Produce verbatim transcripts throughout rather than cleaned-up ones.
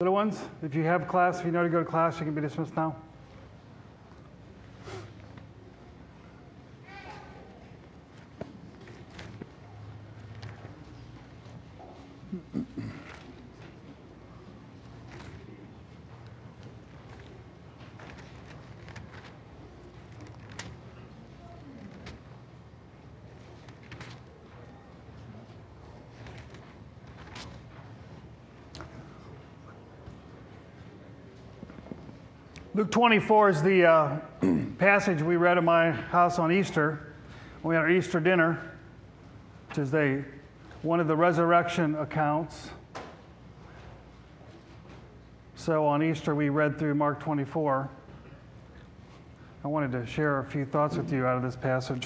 Little ones, if you have class, if you know to go to class, you can be dismissed now. Luke twenty-four is the uh, passage we read in my house on Easter. We had our Easter dinner, which is a, one of the resurrection accounts. So on Easter, we read through Mark twenty-four. I wanted to share a few thoughts with you out of this passage.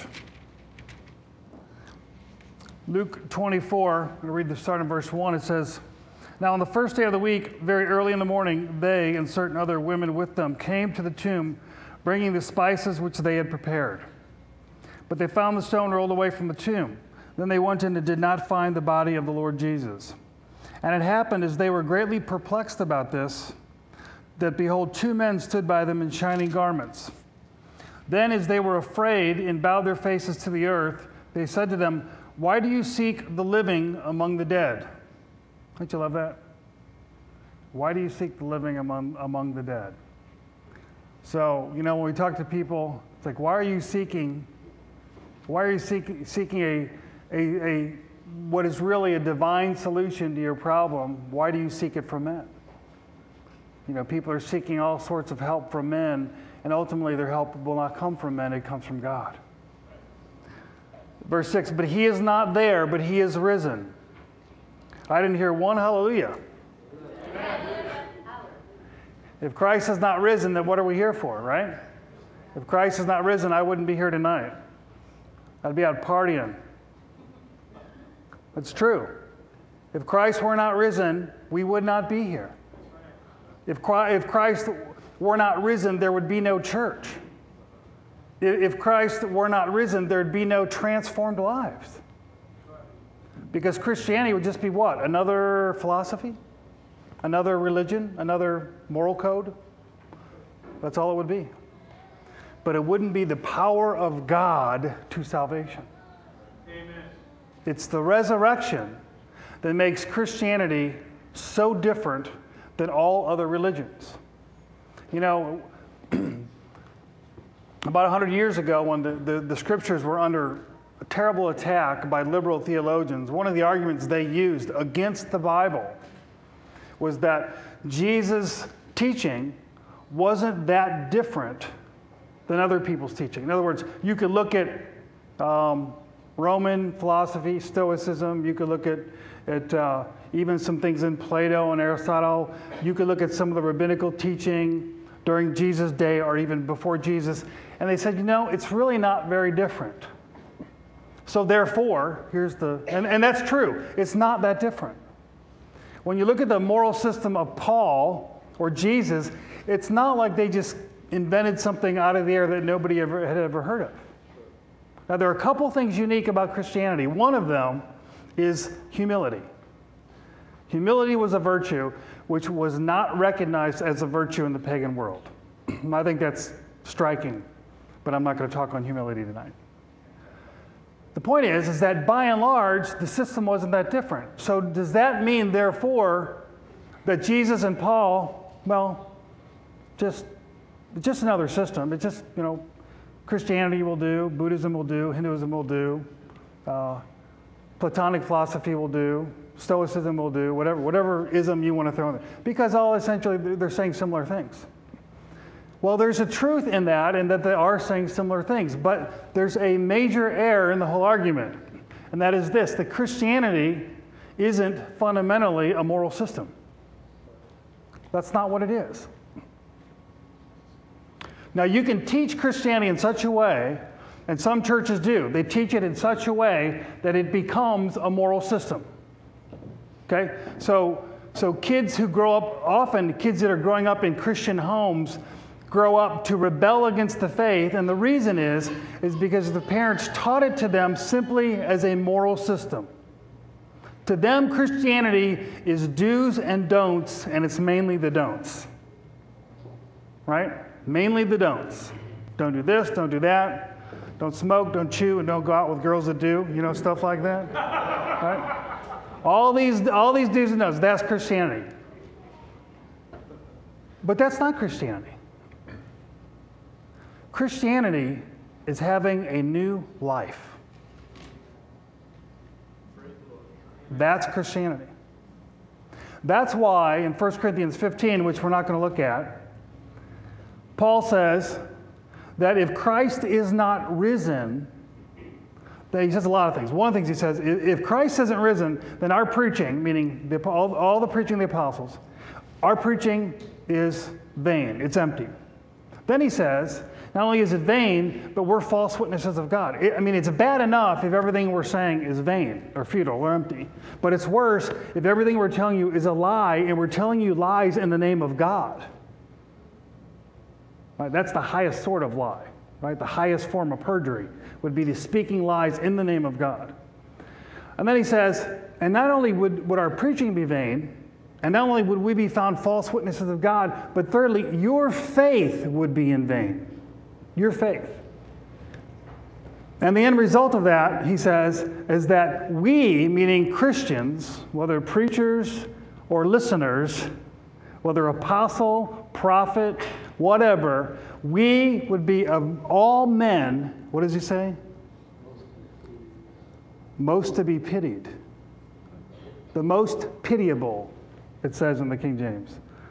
Luke twenty-four, I'm going to read the start in verse one. It says, "Now on the first day of the week, very early in the morning, they and certain other women with them came to the tomb, bringing the spices which they had prepared. But they found the stone rolled away from the tomb. Then they went in and did not find the body of the Lord Jesus. And it happened, as they were greatly perplexed about this, that behold, two men stood by them in shining garments. Then as they were afraid and bowed their faces to the earth, they said to them, 'Why do you seek the living among the dead?'" Don't you love that? Why do you seek the living among, among the dead? So, you know, when we talk to people, it's like, why are you seeking, why are you seeking, seeking a, a, a, what is really a divine solution to your problem? Why do you seek it from men? You know, people are seeking all sorts of help from men, and ultimately their help will not come from men, it comes from God. Verse six, "But he is not there, but he is risen." I didn't hear one hallelujah. If Christ has not risen, then what are we here for, right? If Christ has not risen, I wouldn't be here tonight. I'd be out partying. It's true. If Christ were not risen, we would not be here. If Christ were not risen, there would be no church. If Christ were not risen, there'd be no transformed lives. Because Christianity would just be what? Another philosophy? Another religion? Another moral code? That's all it would be. But it wouldn't be the power of God to salvation. Amen. It's the resurrection that makes Christianity so different than all other religions. You know, about one hundred years ago, when the, the, the scriptures were under a terrible attack by liberal theologians, one of the arguments they used against the Bible was that Jesus' teaching wasn't that different than other people's teaching. In other words, you could look at um, Roman philosophy, Stoicism, you could look at, at uh, even some things in Plato and Aristotle, you could look at some of the rabbinical teaching during Jesus' day or even before Jesus, and they said, you know, it's really not very different. So therefore, here's the, and, and that's true, it's not that different. When you look at the moral system of Paul or Jesus, it's not like they just invented something out of the air that nobody ever had ever heard of. Now, there are a couple things unique about Christianity. One of them is humility. Humility was a virtue which was not recognized as a virtue in the pagan world. I think that's striking, but I'm not going to talk on humility tonight. The point is, is that by and large, the system wasn't that different. So does that mean, therefore, that Jesus and Paul, well, just, just another system. It's just, you know, Christianity will do, Buddhism will do, Hinduism will do, uh, Platonic philosophy will do, Stoicism will do, whatever, whatever ism you want to throw in there. Because all essentially, they're saying similar things. Well, there's a truth in that, and that they are saying similar things, but there's a major error in the whole argument, and that is this: that Christianity isn't fundamentally a moral system. That's not what it is. Now, you can teach Christianity in such a way, and some churches do, they teach it in such a way that it becomes a moral system. Okay? So, so kids who grow up, often kids that are growing up in Christian homes, grow up to rebel against the faith, and the reason is, is because the parents taught it to them simply as a moral system. To them, Christianity is do's and don'ts, and it's mainly the don'ts. Right? Mainly the don'ts. Don't do this, don't do that. Don't smoke, don't chew, and don't go out with girls that do. You know, stuff like that. Right? All these, all these do's and don'ts, that's Christianity. But that's not Christianity. Christianity is having a new life. That's Christianity. That's why in First Corinthians fifteen, which we're not going to look at, Paul says that if Christ is not risen, that he says a lot of things. One of the things he says, if Christ isn't risen, then our preaching, meaning the, all, all the preaching of the apostles, our preaching is vain. It's empty. Then he says, not only is it vain, but we're false witnesses of God. It, I mean, it's bad enough if everything we're saying is vain or futile or empty. But it's worse if everything we're telling you is a lie and we're telling you lies in the name of God. Right? That's the highest sort of lie. Right? The highest form of perjury would be the speaking lies in the name of God. And then he says, and not only would, would our preaching be vain, and not only would we be found false witnesses of God, but thirdly, your faith would be in vain. Your faith. And the end result of that, he says, is that we, meaning Christians, whether preachers or listeners, whether apostle, prophet, whatever, we would be of all men, what does he say? Most to be pitied. The most pitiable, it says in the King James.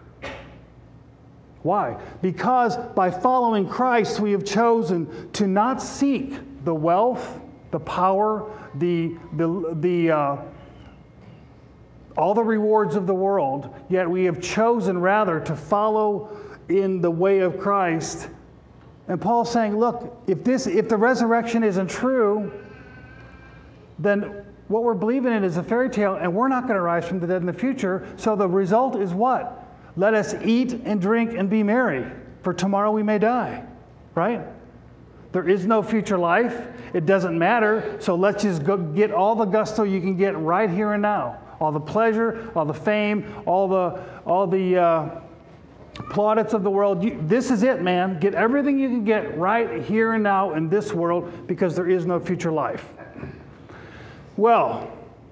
Why? Because by following Christ, we have chosen to not seek the wealth, the power, the, the, the, uh, all the rewards of the world, yet we have chosen rather to follow in the way of Christ. And Paul's saying, look, if this, if the resurrection isn't true, then what we're believing in is a fairy tale, and we're not going to rise from the dead in the future. So the result is what? Let us eat and drink and be merry, for tomorrow we may die. Right? There is no future life. It doesn't matter. So let's just go get all the gusto you can get right here and now. All the pleasure, all the fame, all the all the uh, plaudits of the world. You, this is it, man. Get everything you can get right here and now in this world, because there is no future life. Well,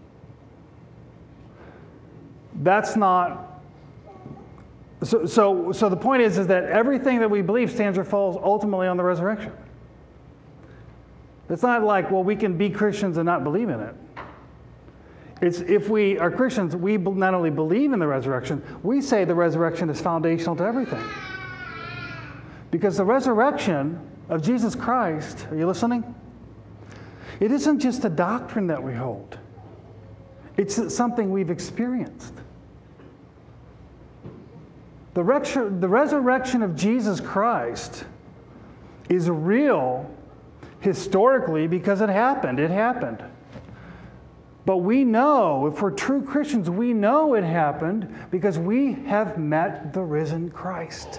that's not. So, so, so the point is, is that everything that we believe stands or falls ultimately on the resurrection. It's not like, well, we can be Christians and not believe in it. It's if we are Christians, we not only believe in the resurrection, we say the resurrection is foundational to everything. Because the resurrection of Jesus Christ, are you listening? It isn't just a doctrine that we hold. It's something we've experienced. The, resur- the resurrection of Jesus Christ is real historically because it happened. It happened. But we know, if we're true Christians, we know it happened because we have met the risen Christ.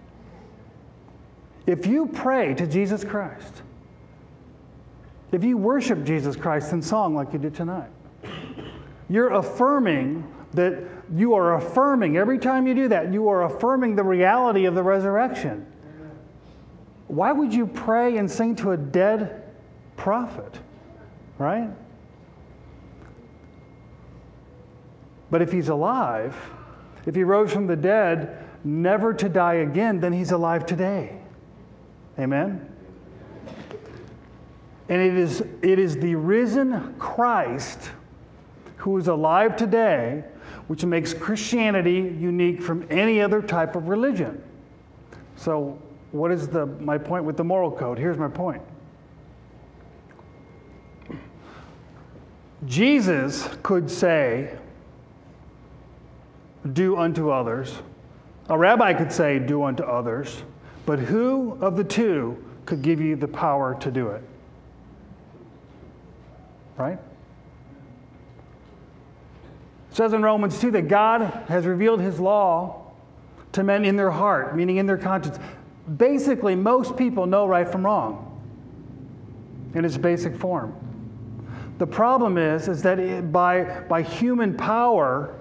If you pray to Jesus Christ, if you worship Jesus Christ in song like you did tonight, you're affirming that you are affirming, every time you do that, you are affirming the reality of the resurrection. Why would you pray and sing to a dead prophet? Right? But if he's alive, if he rose from the dead, never to die again, then he's alive today. Amen? And it is, it is the risen Christ who is alive today, which makes Christianity unique from any other type of religion. So, what is the my point with the moral code? Here's my point. Jesus could say, do unto others. A rabbi could say, do unto others. But who of the two could give you the power to do it? Right? It says in Romans two that God has revealed his law to men in their heart, meaning in their conscience. Basically, most people know right from wrong in its basic form. The problem is, is that it, by, by human power,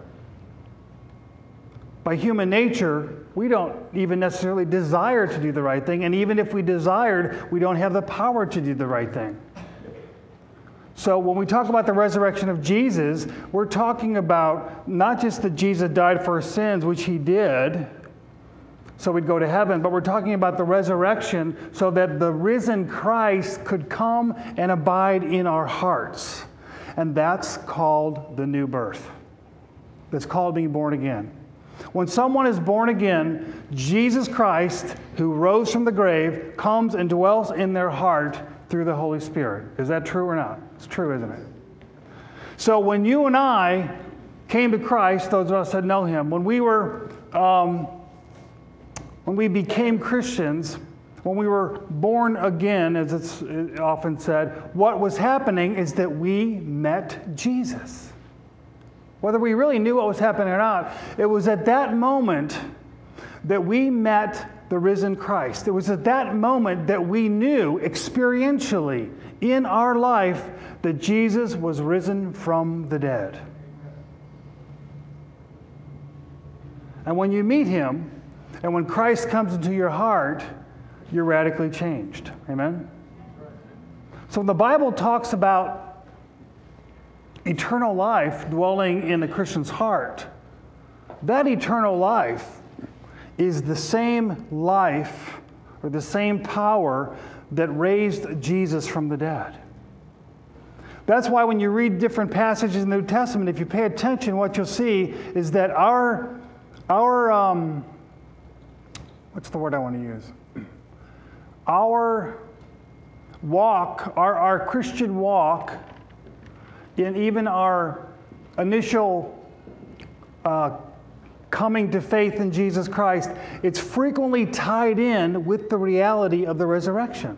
by human nature, we don't even necessarily desire to do the right thing. And even if we desired, we don't have the power to do the right thing. So when we talk about the resurrection of Jesus, we're talking about not just that Jesus died for our sins, which he did, so we'd go to heaven, but we're talking about the resurrection so that the risen Christ could come and abide in our hearts. And that's called the new birth. That's called being born again. When someone is born again, Jesus Christ, who rose from the grave, comes and dwells in their heart through the Holy Spirit. Is that true or not? It's true, isn't it? So when you and I came to Christ, those of us that know him, when we were, um, when we became Christians, when we were born again, as it's often said, what was happening is that we met Jesus. Whether we really knew what was happening or not, it was at that moment that we met the risen Christ. It was at that moment that we knew experientially in our life that Jesus was risen from the dead. And when you meet him, and when Christ comes into your heart, you're radically changed. Amen? So when the Bible talks about eternal life dwelling in the Christian's heart, that eternal life is the same life or the same power that raised Jesus from the dead. That's why when you read different passages in the New Testament, if you pay attention, what you'll see is that our, our um, what's the word I want to use? Our walk, our, our Christian walk, in even our initial uh, coming to faith in Jesus Christ, it's frequently tied in with the reality of the resurrection.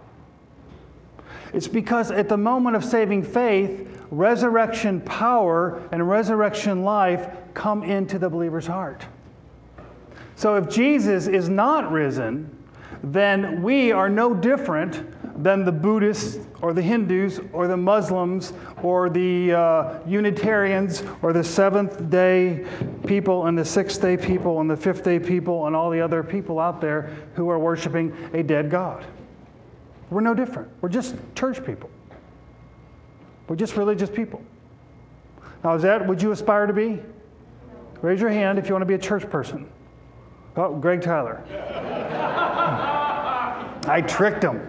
It's because at the moment of saving faith, resurrection power and resurrection life come into the believer's heart. So if Jesus is not risen, then we are no different than the Buddhists or the Hindus or the Muslims or the uh, Unitarians or the seventh-day people and the sixth-day people and the fifth-day people and all the other people out there who are worshiping a dead God. We're no different. We're just church people. We're just religious people. Now, is that what you aspire to be? Raise your hand if you want to be a church person. Oh, Greg Tyler. I tricked him.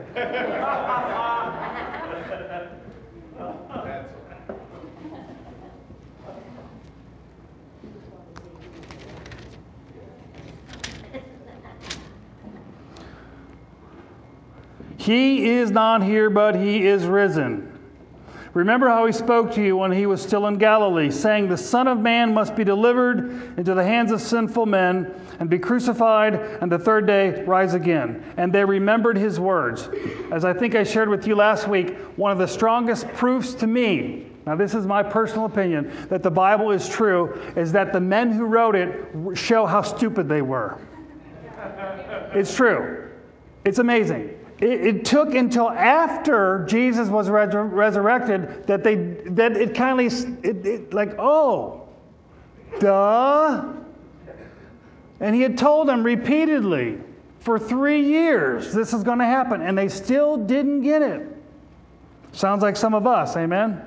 He is not here, but he is risen. Remember how he spoke to you when he was still in Galilee, saying, "The Son of Man must be delivered into the hands of sinful men and be crucified, and the third day rise again." And they remembered his words. As I think I shared with you last week, one of the strongest proofs to me, now this is my personal opinion, that the Bible is true, is that the men who wrote it show how stupid they were. It's true. It's amazing. It, it took until after Jesus was res- resurrected that they that it kind of it, it, like, oh, duh. And he had told them repeatedly for three years this is going to happen, and they still didn't get it. Sounds like some of us, amen?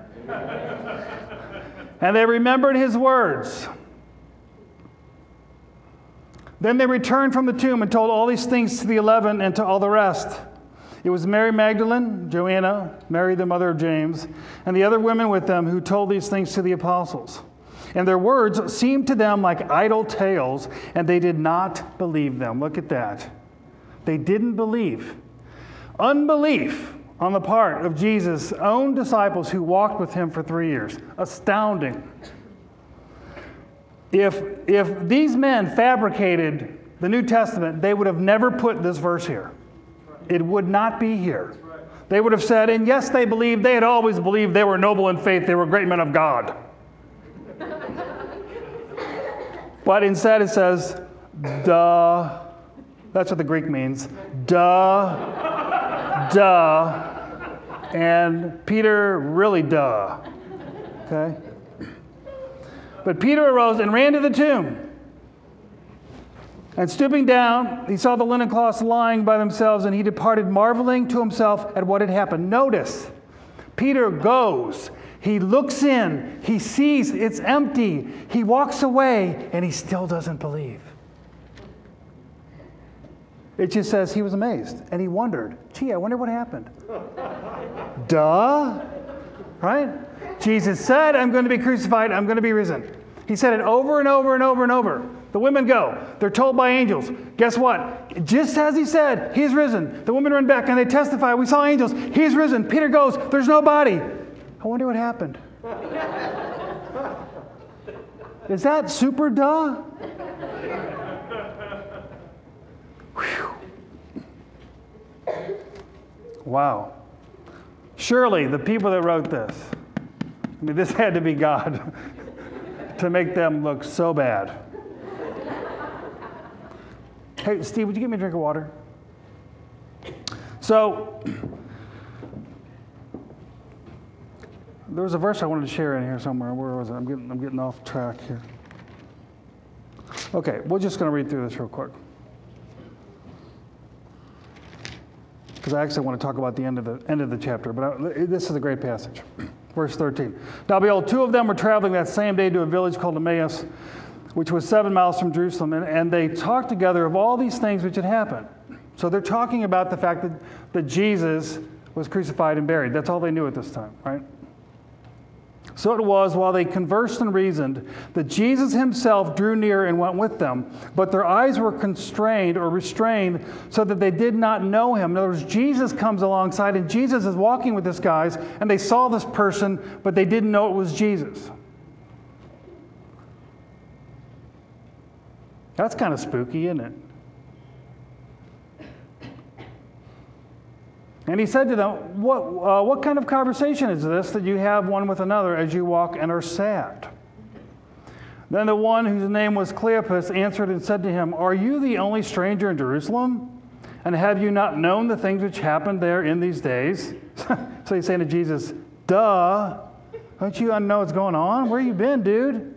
And they remembered his words. Then they returned from the tomb and told all these things to the eleven and to all the rest. It was Mary Magdalene, Joanna, Mary the mother of James, and the other women with them who told these things to the apostles. And their words seemed to them like idle tales, and they did not believe them. Look at that. They didn't believe. Unbelief on the part of Jesus' own disciples who walked with him for three years. Astounding. If, if these men fabricated the New Testament, they would have never put this verse here. It would not be here. They would have said, and yes, they believed, they had always believed they were noble in faith, they were great men of God. But instead it says, duh. That's what the Greek means. Duh. Duh. And Peter, really duh. Okay? But Peter arose and ran to the tomb. And stooping down, he saw the linen cloths lying by themselves, and he departed, marveling to himself at what had happened. Notice, Peter goes. He looks in. He sees it's empty. He walks away, and he still doesn't believe. It just says he was amazed, and he wondered, gee, I wonder what happened. Duh. Right? Jesus said, I'm going to be crucified. I'm going to be risen. He said it over and over and over and over. The women go. They're told by angels. Guess what? Just as he said, he's risen. The women run back and they testify, we saw angels. He's risen. Peter goes, there's no body. I wonder what happened. Is that super duh? Whew. Wow. Surely the people that wrote this, I mean, this had to be God to make them look so bad. Hey, Steve, would you give me a drink of water? So, there was a verse I wanted to share in here somewhere. Where was it? I'm getting, I'm getting off track here. Okay, we're just going to read through this real quick. Because I actually want to talk about the end of the end of the chapter, but I, this is a great passage. Verse thirteen. Now behold, two of them were traveling that same day to a village called Emmaus, which was seven miles from Jerusalem, and, and they talked together of all these things which had happened. So they're talking about the fact that, that Jesus was crucified and buried. That's all they knew at this time, right? So it was, while they conversed and reasoned, that Jesus himself drew near and went with them, but their eyes were constrained or restrained so that they did not know him. In other words, Jesus comes alongside, and Jesus is walking with these guys, and they saw this person, but they didn't know it was Jesus. That's kind of spooky, isn't it? And he said to them, what, uh, what kind of conversation is this that you have one with another as you walk and are sad? Then the one whose name was Cleopas answered and said to him, are you the only stranger in Jerusalem? And have you not known the things which happened there in these days? So he's saying to Jesus, duh, don't you know what's going on? Where you been, dude?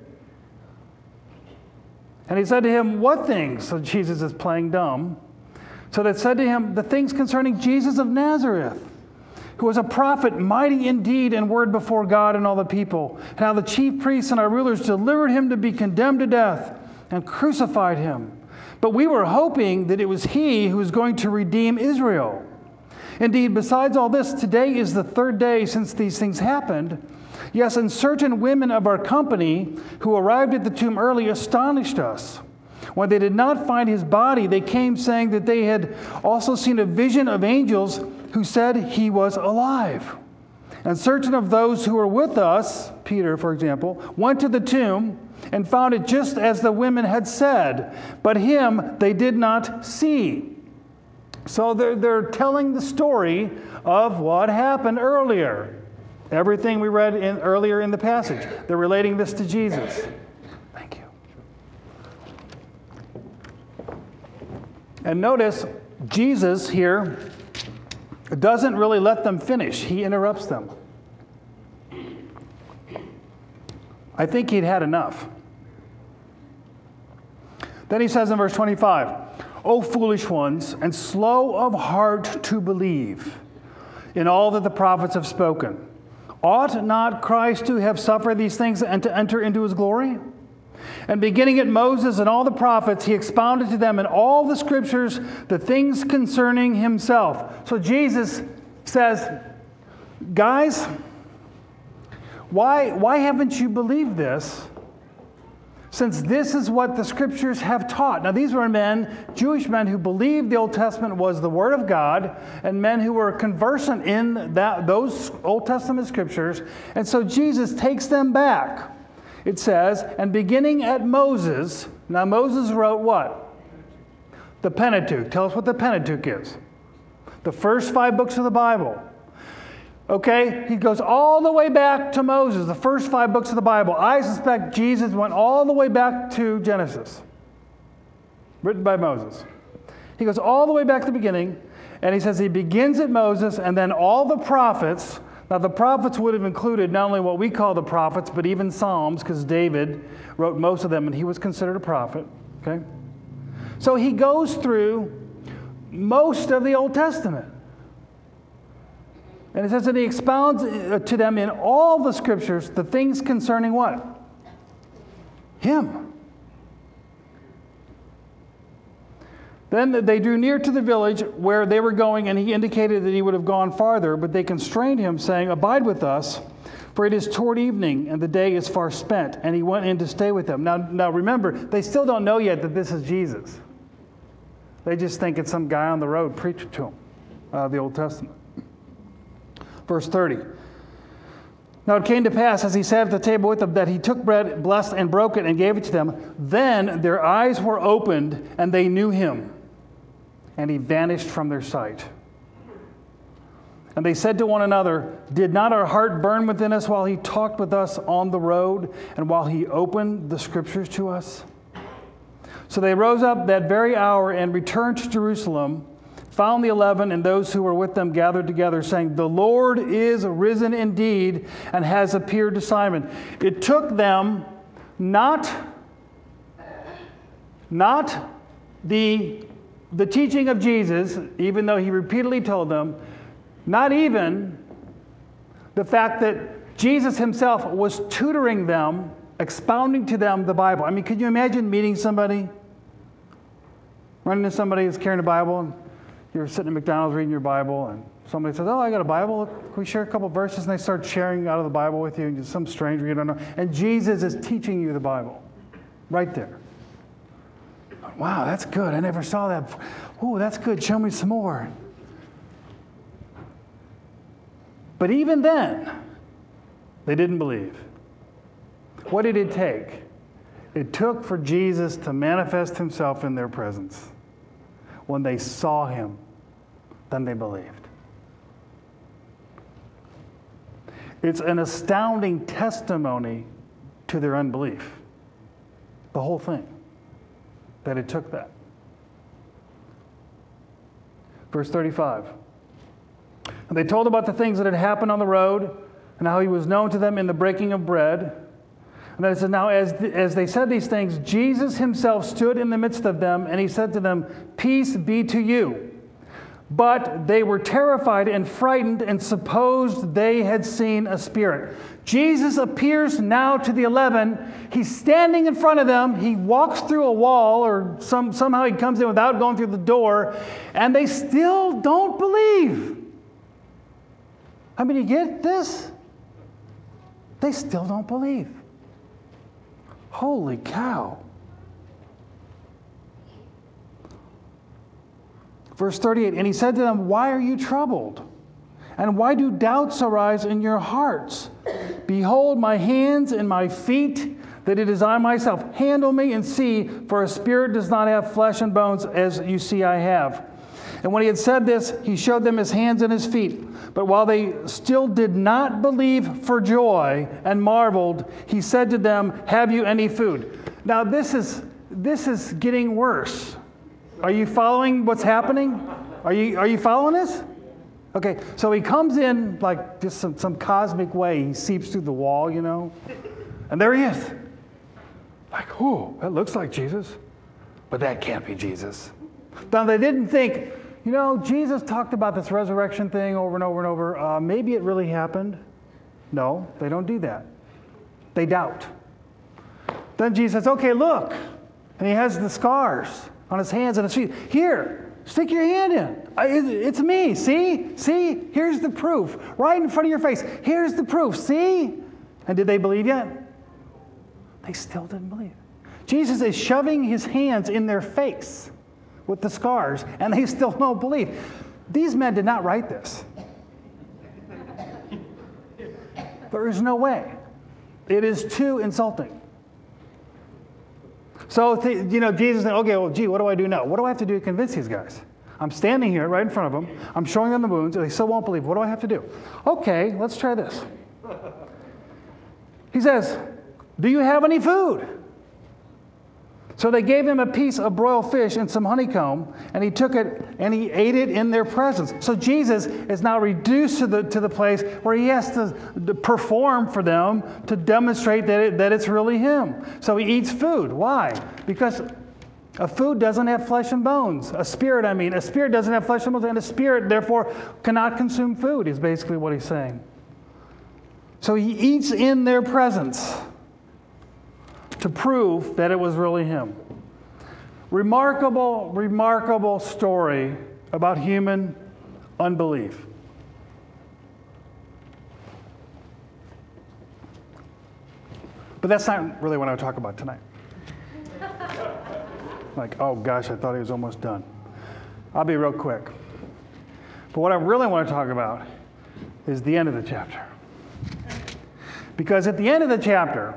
And he said to him, what things? So Jesus is playing dumb. So they said to him, the things concerning Jesus of Nazareth, who was a prophet, mighty in deed and word before God and all the people. And how the chief priests and our rulers delivered him to be condemned to death and crucified him. But we were hoping that it was he who was going to redeem Israel. Indeed, besides all this, today is the third day since these things happened. Yes, and certain women of our company who arrived at the tomb early astonished us. When they did not find his body, they came saying that they had also seen a vision of angels who said he was alive. And certain of those who were with us, Peter, for example, went to the tomb and found it just as the women had said, but him they did not see. So they're, they're telling the story of what happened earlier. Everything we read in, earlier in the passage. They're relating this to Jesus. Thank you. And notice, Jesus here doesn't really let them finish. He interrupts them. I think he'd had enough. Then he says in verse twenty-five, O foolish ones, and slow of heart to believe in all that the prophets have spoken. Ought not Christ to have suffered these things and to enter into his glory? And beginning at Moses and all the prophets, he expounded to them in all the scriptures the things concerning himself. So Jesus says, guys, why, why haven't you believed this? Since this is what the scriptures have taught. Now, these were men, Jewish men, who believed the Old Testament was the Word of God, and men who were conversant in that, those Old Testament scriptures. And so Jesus takes them back. It says, and beginning at Moses, now Moses wrote what? The Pentateuch. Tell us what the Pentateuch is. The first five books of the Bible. Okay, he goes all the way back to Moses, the first five books of the Bible. I suspect Jesus went all the way back to Genesis, written by Moses. He goes all the way back to the beginning, And he says he begins at Moses, and then all the prophets. Now, the prophets would have included not only what we call the prophets, but even Psalms, because David wrote most of them, and he was considered a prophet. Okay? So he goes through most of the Old Testament. And it says that he expounds to them in all the scriptures the things concerning what? Him. Then they drew near to the village where they were going, and he indicated that he would have gone farther, but they constrained him, saying, "Abide with us, for it is toward evening, and the day is far spent." And he went in to stay with them. Now, now remember, they still don't know yet that this is Jesus. They just think it's some guy on the road preaching to them, uh, the Old Testament. Verse thirty. Now it came to pass, as he sat at the table with them, that he took bread, blessed and broke it, and gave it to them. Then their eyes were opened, and they knew him. And he vanished from their sight. And they said to one another, "Did not our heart burn within us while he talked with us on the road, and while he opened the scriptures to us?" So they rose up that very hour and returned to Jerusalem, found the eleven and those who were with them gathered together, saying, "The Lord is risen indeed and has appeared to Simon." It took them not, not the, the teaching of Jesus, even though he repeatedly told them, not even the fact that Jesus himself was tutoring them, expounding to them the Bible. I mean, could you imagine meeting somebody, running into somebody who's carrying a Bible, and you're sitting at McDonald's reading your Bible, and somebody says, "Oh, I got a Bible. Can we share a couple verses?" And they start sharing out of the Bible with you, and just some stranger you don't know. And Jesus is teaching you the Bible right there. Wow, that's good. I never saw that before. Oh, that's good. Show me some more. But even then, they didn't believe. What did it take? It took for Jesus to manifest himself in their presence. When they saw him, then they believed. It's an astounding testimony to their unbelief. The whole thing. That it took that. Verse thirty-five. And they told about the things that had happened on the road, and how he was known to them in the breaking of bread. And then it says, now as, the, as they said these things, Jesus himself stood in the midst of them, and he said to them, "Peace be to you." But they were terrified and frightened and supposed they had seen a spirit. Jesus appears now to the eleven. He's standing in front of them. He walks through a wall, or some, somehow he comes in without going through the door, and they still don't believe. I mean, you get this? They still don't believe. Holy cow. Verse thirty-eight, and he said to them, "Why are you troubled? And why do doubts arise in your hearts? Behold my hands and my feet, that it is I myself. Handle me and see, for a spirit does not have flesh and bones, as you see I have." And when he had said this, he showed them his hands and his feet. But while they still did not believe for joy and marveled, he said to them, "Have you any food?" Now this is this is getting worse. Are you following what's happening? Are you are you following this? Okay, so he comes in like just some, some cosmic way. He seeps through the wall, you know. And there he is. Like, ooh, that looks like Jesus. But that can't be Jesus. Now they didn't think, you know, Jesus talked about this resurrection thing over and over and over. Uh, maybe it really happened. No, they don't do that. They doubt. Then Jesus says, "Okay, look." And he has the scars on his hands and his feet. "Here, stick your hand in. It's me. See? See? Here's the proof. Right in front of your face. Here's the proof. See?" And did they believe yet? They still didn't believe. Jesus is shoving his hands in their face with the scars, and they still don't believe. These men did not write this. There is no way. It is too insulting. So, th- you know, Jesus said, "Okay, well, gee, what do I do now? What do I have to do to convince these guys? I'm standing here right in front of them. I'm showing them the wounds, and they still won't believe. What do I have to do?" Okay, let's try this. He says, "Do you have any food?" So they gave him a piece of broiled fish and some honeycomb, and he took it and he ate it in their presence. So Jesus is now reduced to the, to the place where he has to, to perform for them to demonstrate that, it, that it's really him. So he eats food. Why? Because a food doesn't have flesh and bones. A spirit, I mean, a spirit doesn't have flesh and bones, and a spirit, therefore, cannot consume food, is basically what he's saying. So he eats in their presence to prove that it was really him. Remarkable, remarkable story about human unbelief. But that's not really what I want to talk about tonight. Like, oh gosh, I thought he was almost done. I'll be real quick. But what I really want to talk about is the end of the chapter. Because at the end of the chapter,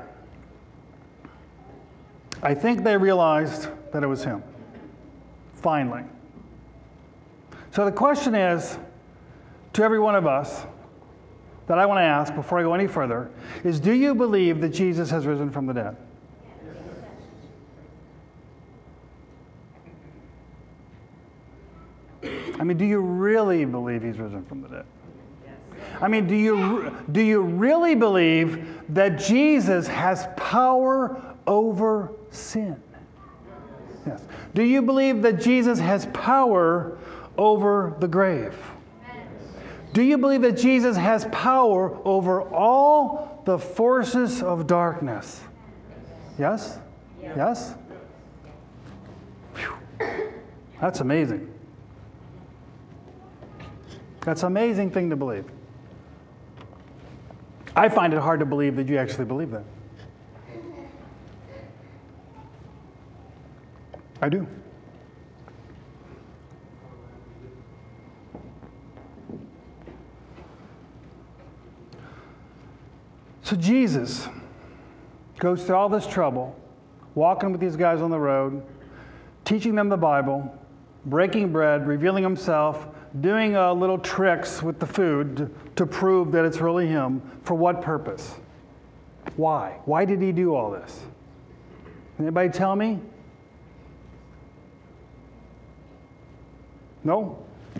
I think they realized that it was him. Finally. So the question is, to every one of us, that I want to ask before I go any further, is do you believe that Jesus has risen from the dead? I mean, do you really believe he's risen from the dead? I mean, do you, do you really believe that Jesus has power over sin? Yes. Do you believe that Jesus has power over the grave? Do you believe that Jesus has power over all the forces of darkness? Yes? Yes? Whew. That's amazing. That's an amazing thing to believe. I find it hard to believe that you actually believe that. I do. So Jesus goes through all this trouble, walking with these guys on the road, teaching them the Bible, breaking bread, revealing himself, doing uh, little tricks with the food to, to prove that it's really him. For what purpose? Why? Why did he do all this? Anybody tell me? No?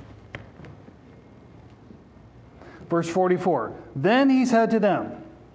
Verse forty-four. Then he said to them,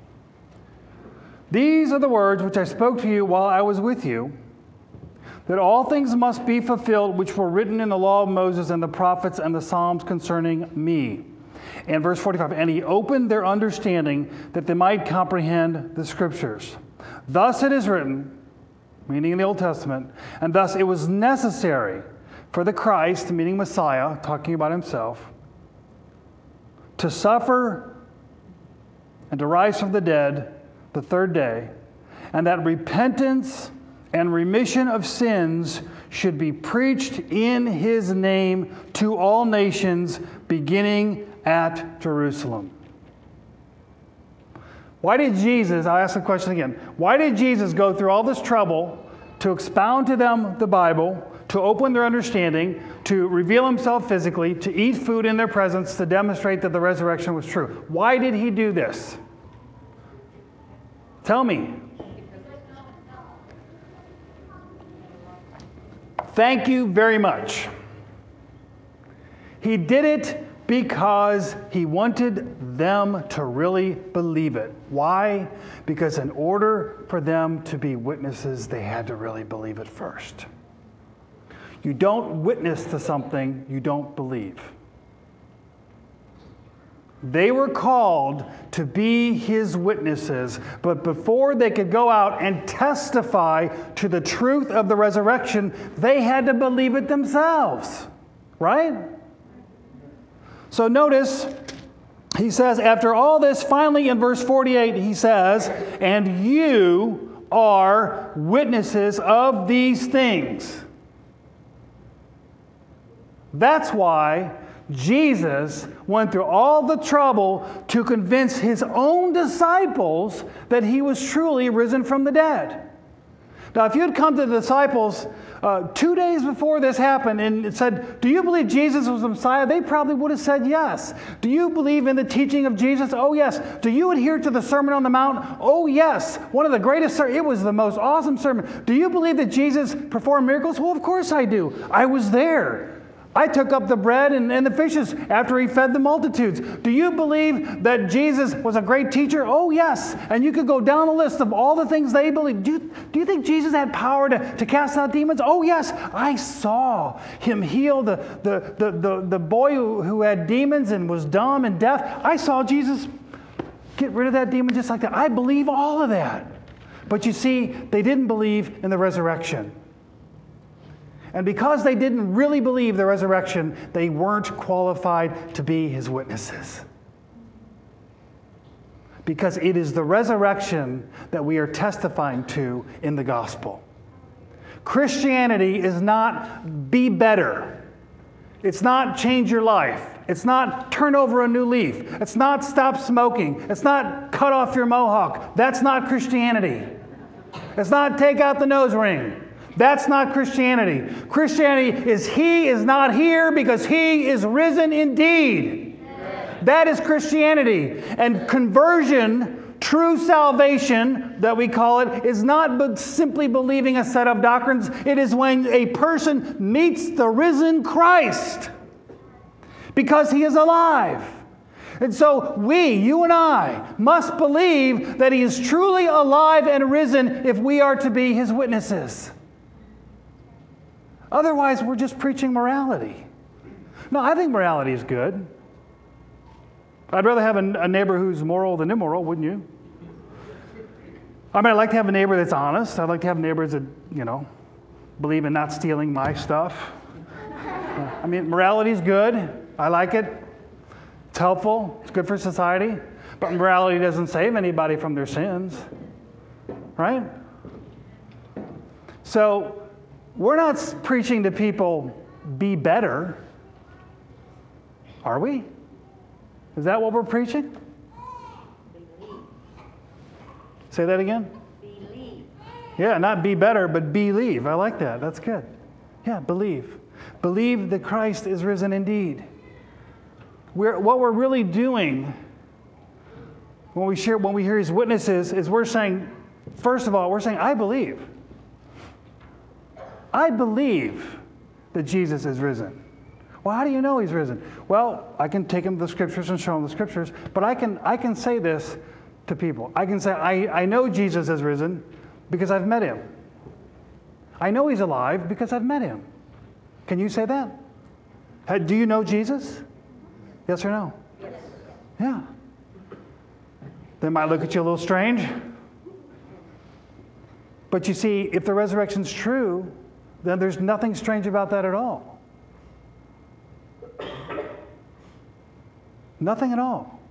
"These are the words which I spoke to you while I was with you, that all things must be fulfilled which were written in the law of Moses and the prophets and the Psalms concerning me." And verse forty-five, "And he opened their understanding that they might comprehend the Scriptures. Thus it is written," meaning in the Old Testament, "and thus it was necessary for the Christ," meaning Messiah, talking about himself, "to suffer and to rise from the dead the third day, and that repentance and remission of sins should be preached in his name to all nations, beginning at Jerusalem." Why did Jesus, I'll ask the question again, why did Jesus go through all this trouble to expound to them the Bible, to open their understanding, to reveal himself physically, to eat food in their presence, to demonstrate that the resurrection was true? Why did he do this? Tell me. Thank you very much. He did it because he wanted them to really believe it. Why? Because in order for them to be witnesses, they had to really believe it first. You don't witness to something you don't believe. They were called to be his witnesses, but before they could go out and testify to the truth of the resurrection, they had to believe it themselves, right? So notice, he says, after all this, finally in verse forty-eight, he says, "And you are witnesses of these things." That's why Jesus went through all the trouble to convince his own disciples that he was truly risen from the dead. Now, if you had come to the disciples uh, two days before this happened and said, do you believe Jesus was the Messiah? They probably would have said yes. Do you believe in the teaching of Jesus? Oh, yes. Do you adhere to the Sermon on the Mount? Oh, yes. One of the greatest, ser- it was the most awesome sermon. Do you believe that Jesus performed miracles? Well, of course I do. I was there. I took up the bread and, and the fishes after he fed the multitudes. Do you believe that Jesus was a great teacher? Oh, yes. And you could go down the list of all the things they believed. Do you, do you think Jesus had power to, to cast out demons? Oh, yes. I saw him heal the, the, the, the, the boy who, who had demons and was dumb and deaf. I saw Jesus get rid of that demon just like that. I believe all of that. But you see, they didn't believe in the resurrection. And because they didn't really believe the resurrection, they weren't qualified to be his witnesses. Because it is the resurrection that we are testifying to in the gospel. Christianity is not be better. It's not change your life. It's not turn over a new leaf. It's not stop smoking. It's not cut off your mohawk. That's not Christianity. It's not take out the nose ring. That's not Christianity. Christianity is he is not here because he is risen indeed. Amen. That is Christianity. And conversion, true salvation that we call it, is not but simply believing a set of doctrines. It is when a person meets the risen Christ because he is alive. And so we, you and I, must believe that he is truly alive and risen if we are to be his witnesses. Otherwise, we're just preaching morality. No, I think morality is good. I'd rather have a, a neighbor who's moral than immoral, wouldn't you? I mean, I'd like to have a neighbor that's honest. I'd like to have neighbors that, you know, believe in not stealing my stuff. Uh, I mean, morality is good. I like it. It's helpful. It's good for society. But morality doesn't save anybody from their sins. Right? So, we're not preaching to people, be better. Are we? Is that what we're preaching? Believe. Say that again? Believe. Yeah, not be better, but believe. I like that. That's good. Yeah, believe. Believe that Christ is risen indeed. We're, what we're really doing when we share, when we hear his witnesses is we're saying, first of all, we're saying, I believe. I believe that Jesus is risen. Well, how do you know he's risen? Well, I can take him to the scriptures and show him the scriptures, but I can I can say this to people. I can say, I, I know Jesus is risen because I've met him. I know he's alive because I've met him. Can you say that? Do you know Jesus? Yes or no? Yes. Yeah. They might look at you a little strange. But you see, if the resurrection's true, then there's nothing strange about that at all. Nothing at all.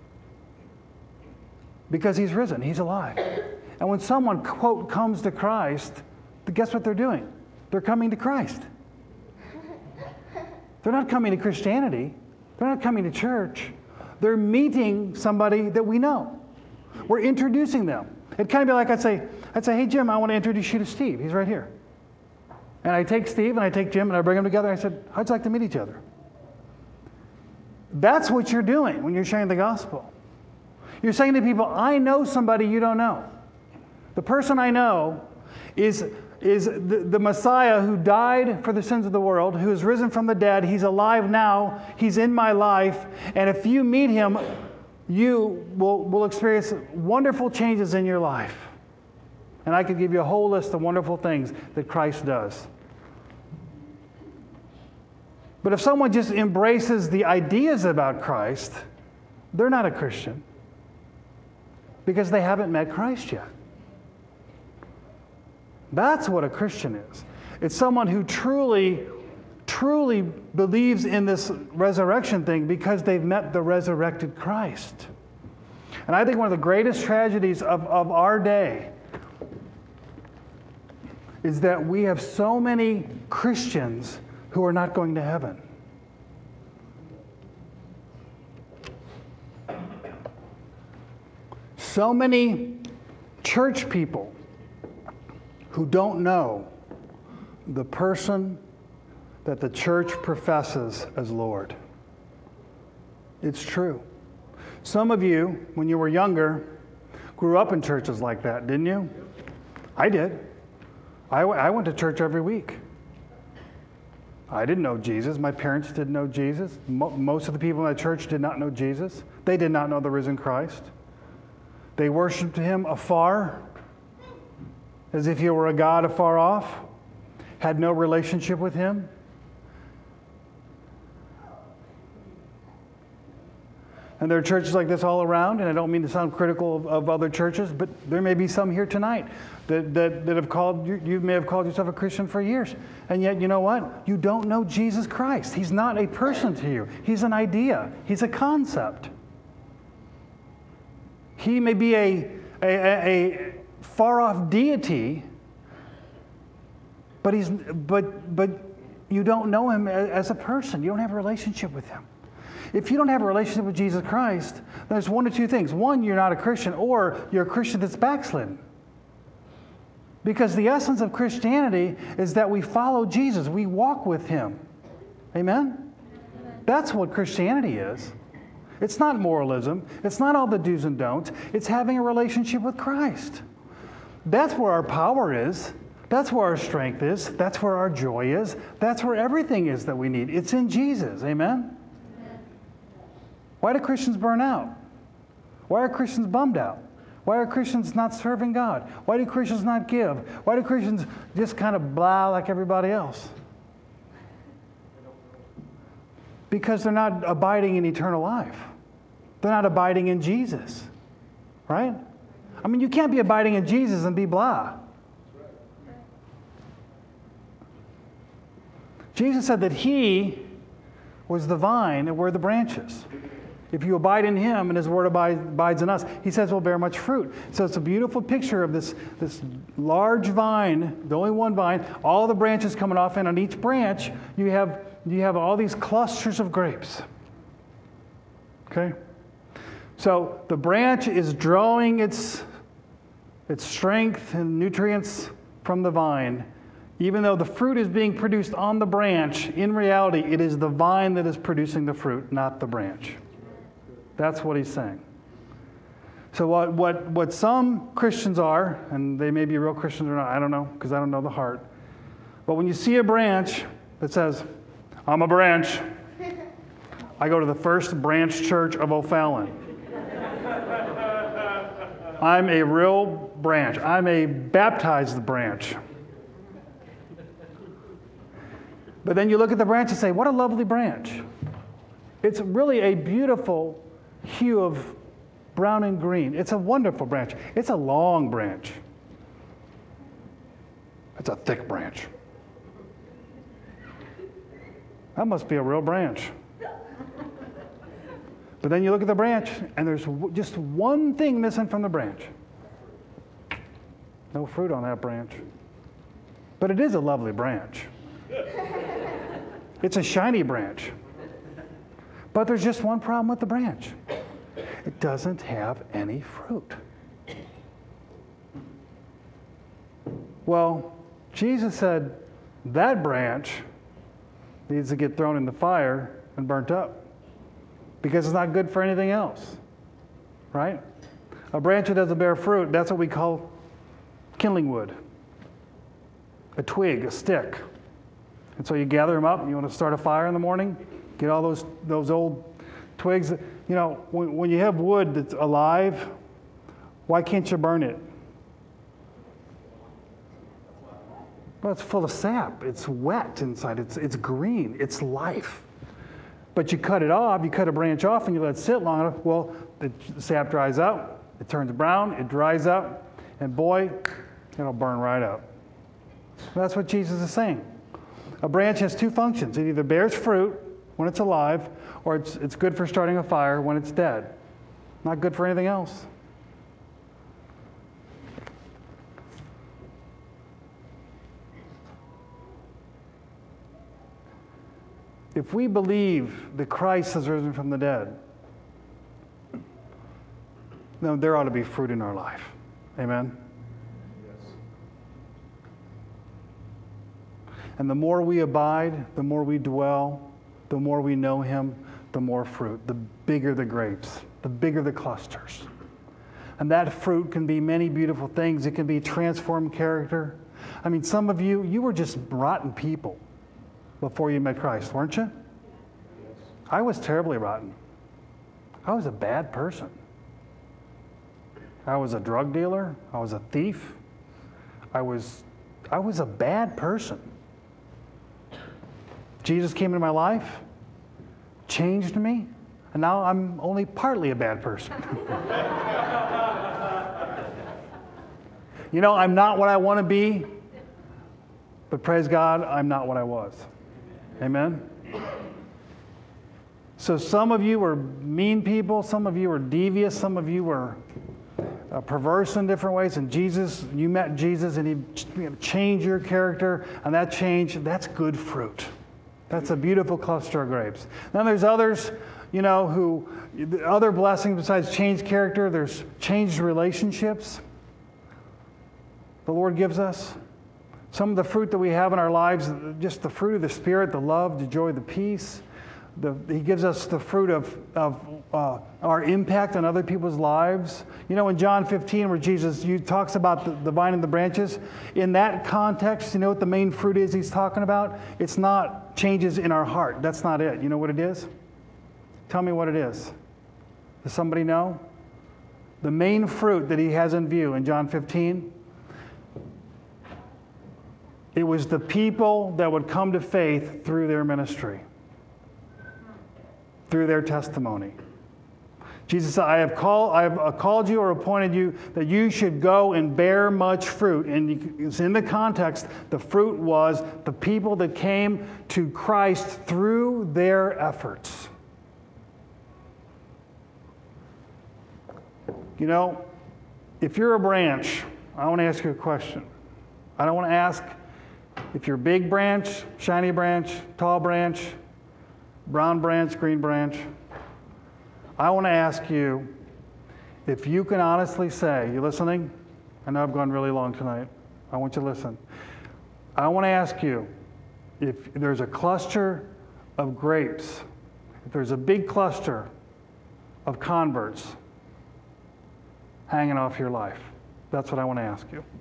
Because he's risen, he's alive. And when someone, quote, comes to Christ, guess what they're doing? They're coming to Christ. They're not coming to Christianity. They're not coming to church. They're meeting somebody that we know. We're introducing them. It'd kind of be like I'd say, I'd say, hey, Jim, I want to introduce you to Steve. He's right here. And I take Steve and I take Jim and I bring them together. And I said, how'd you like to meet each other? That's what you're doing when you're sharing the gospel. You're saying to people, I know somebody you don't know. The person I know is, is the, the Messiah who died for the sins of the world, who is risen from the dead. He's alive now. He's in my life. And if you meet him, you will, will experience wonderful changes in your life. And I could give you a whole list of wonderful things that Christ does. But if someone just embraces the ideas about Christ, they're not a Christian because they haven't met Christ yet. That's what a Christian is. It's someone who truly, truly believes in this resurrection thing because they've met the resurrected Christ. And I think one of the greatest tragedies of, of our day is that we have so many Christians who are not going to heaven. So many church people who don't know the person that the church professes as Lord. It's true. Some of you, when you were younger, grew up in churches like that, didn't you? I did. I, w- I went to church every week. I didn't know Jesus. My parents didn't know Jesus. Mo- most of the people in that church did not know Jesus. They did not know the risen Christ. They worshiped him afar, as if he were a God afar off, had no relationship with him. And there are churches like this all around, and I don't mean to sound critical of, of other churches, but there may be some here tonight that, that, that have called, you, you may have called yourself a Christian for years. And yet, you know what? You don't know Jesus Christ. He's not a person to you. He's an idea. He's a concept. He may be a, a, a far-off deity, but, he's, but, but you don't know him as a person. You don't have a relationship with him. If you don't have a relationship with Jesus Christ, there's one of two things. One, you're not a Christian, or you're a Christian that's backslidden. Because the essence of Christianity is that we follow Jesus. We walk with him. Amen? That's what Christianity is. It's not moralism. It's not all the do's and don'ts. It's having a relationship with Christ. That's where our power is. That's where our strength is. That's where our joy is. That's where everything is that we need. It's in Jesus. Amen? Why do Christians burn out? Why are Christians bummed out? Why are Christians not serving God? Why do Christians not give? Why do Christians just kind of blah like everybody else? Because they're not abiding in eternal life. They're not abiding in Jesus. Right? I mean, you can't be abiding in Jesus and be blah. Jesus said that he was the vine and we're the branches. If you abide in him and his word abides in us, he says we'll bear much fruit. So it's a beautiful picture of this, this large vine, the only one vine, all the branches coming off, and on each branch you have, you have all these clusters of grapes. Okay? So the branch is drawing its, its strength and nutrients from the vine. Even though the fruit is being produced on the branch, in reality it is the vine that is producing the fruit, not the branch. That's what he's saying. So what, what, what some Christians are, and they may be real Christians or not, I don't know, because I don't know the heart. But when you see a branch that says, I'm a branch, I go to the First Branch Church of O'Fallon. I'm a real branch. I'm a baptized branch. But then you look at the branch and say, what a lovely branch. It's really a beautiful hue of brown and green. It's a wonderful branch. It's a long branch. It's a thick branch. That must be a real branch. But then you look at the branch, and there's just one thing missing from the branch. No fruit on that branch. But it is a lovely branch. It's a shiny branch. But there's just one problem with the branch. It doesn't have any fruit. Well, Jesus said that branch needs to get thrown in the fire and burnt up because it's not good for anything else, right? A branch that doesn't bear fruit, that's what we call kindling wood. A twig, a stick. And so you gather them up, and you want to start a fire in the morning, get all those those old twigs. You know, when, when you have wood that's alive, why can't you burn it? Well, it's full of sap. It's wet inside. It's it's green. It's life. But you cut it off, you cut a branch off, and you let it sit long enough. Well, the sap dries out. It turns brown. It dries up. And boy, it'll burn right up. That's what Jesus is saying. A branch has two functions. It either bears fruit when it's alive, or it's, it's good for starting a fire when it's dead. Not good for anything else. If we believe that Christ has risen from the dead, then there ought to be fruit in our life. Amen? And the more we abide, the more we dwell, the more we know him, the more fruit, the bigger the grapes, the bigger the clusters. And that fruit can be many beautiful things. It can be transformed character. I mean, some of you, you were just rotten people before you met Christ, weren't you? I was terribly rotten. I was a bad person. I was a drug dealer. I was a thief. I was, I was a bad person. Jesus came into my life, changed me, and now I'm only partly a bad person. You know, I'm not what I want to be, but praise God, I'm not what I was. Amen? So some of you were mean people, some of you were devious, some of you were uh, perverse in different ways, and Jesus, you met Jesus and he changed your character, and that change, that's good fruit. That's a beautiful cluster of grapes. Then there's others, you know, who, other blessings besides changed character, there's changed relationships the Lord gives us. Some of the fruit that we have in our lives, just the fruit of the Spirit, the love, the joy, the peace. The, he gives us the fruit of, of uh, our impact on other people's lives. You know, in John fifteen, where Jesus you, talks about the, the vine and the branches, in that context, you know what the main fruit is he's talking about? It's not changes in our heart. That's not it. You know what it is? Tell me what it is. Does somebody know? The main fruit that he has in view in John fifteen, it was the people that would come to faith through their ministry, through their testimony. Jesus said, I have called, I have called you or appointed you that you should go and bear much fruit. And it's in the context, the fruit was the people that came to Christ through their efforts. You know, if you're a branch, I want to ask you a question. I don't want to ask if you're a big branch, shiny branch, tall branch, brown branch, green branch. I want to ask you if you can honestly say, you listening? I know I've gone really long tonight. I want you to listen. I want to ask you if there's a cluster of grapes, if there's a big cluster of converts hanging off your life. That's what I want to ask you.